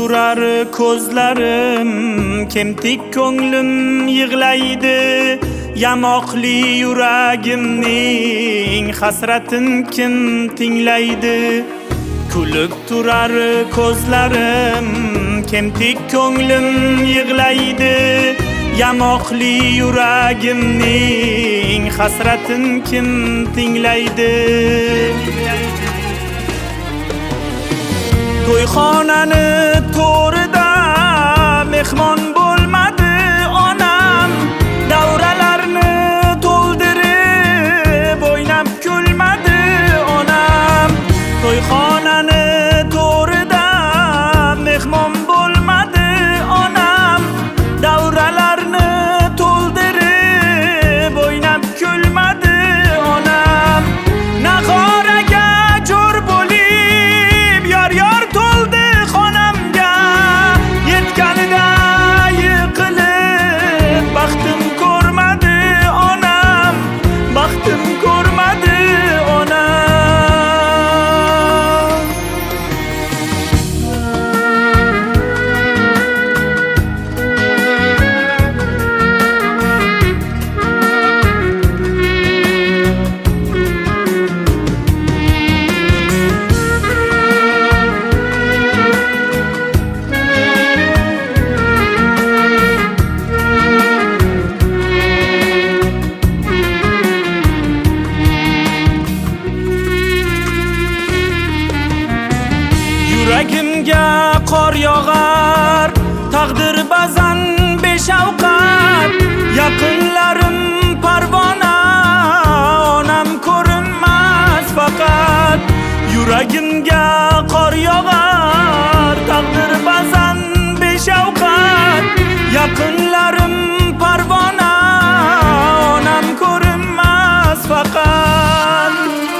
turar ko'zlarim, kemtik ko'nglim yig'laydi. Yamoqli yuragimning hasratin kim tinglaydi? Kulib turar ko'zlarim, kemtik ko'nglim yig'laydi. Yamoqli yuragimning hasratin kim tinglaydi? To'yxonani to'rida mehmon bo'lmadi onam, davralarni to'ldirib o'ynab kulmadi onam. To'yxonani to'rida mehmon bo'lmadi onam, davralarni to'ldirib o'ynab kulmadi onam. Nahorga jo'r bo'lib yor to'ldi xonamga, yetganida yiqilib baxtim ko'rmadi onam, baxtim ko'rmadi onam. Yuragimga qor yog'ar, taqdir ba'zan beshavqat. Yaqinlarim parvona, onam ko'rinmas faqat. Yuragimga qor yog'ar, taqdir ba'zan beshavqat. Yaqinlarim parvona, onam ko'rinmas faqat.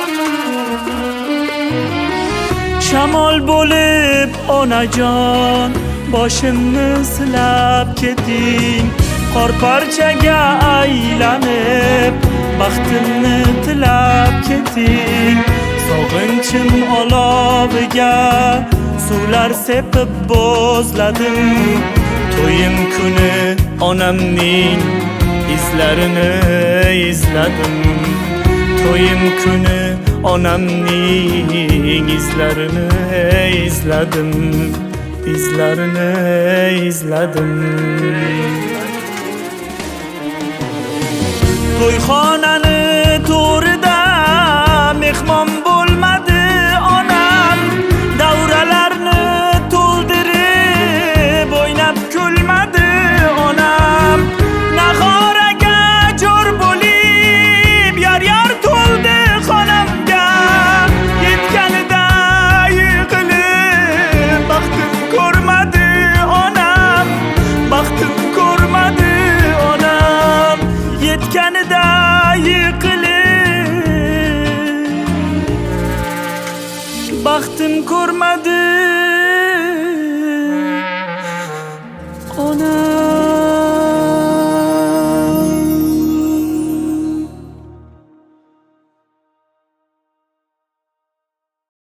Shamol bo'lib onajon, boshimni silab keting. Qor parchaga aylanib, baxtimni tilab keting. Sog'inchim oloviga suvlar sepib bo'zladim. To'yim kuni onamning izlarini izladim. To'yim kuni onamning izlarini izladim, izlarini izladim. To'yxonani to'rida mehmon bo'lmadi onam, davralarni to'ldirib o'ynab kulmadi onam. Nahorga jo'r bo'lib yor to'ldi xonamga, yetganida yiqilib baxtim ko'rmadi onam, baxtim ko'rmadi onam. Yetganida yiqilib baxtim ko'rmadi onam.